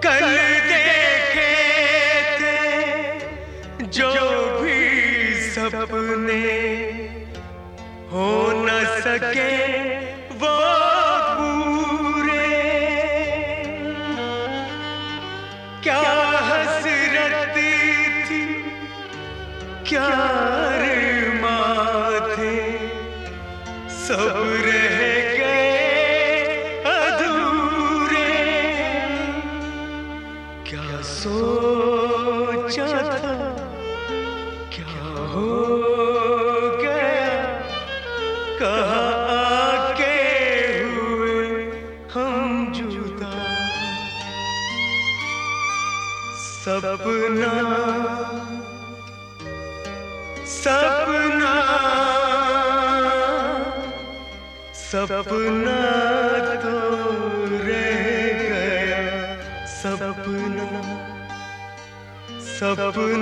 कल देखे थे जो भी सपने हो न सके वो पूरे। क्या हसरत थी, क्या अरमां थे, सब रह गए अधूरे। क्या सोचा था, क्या हो गया, कहाँ आके हुए हम जुदा। सपना सपना सपना तो रह गया सपना, सपना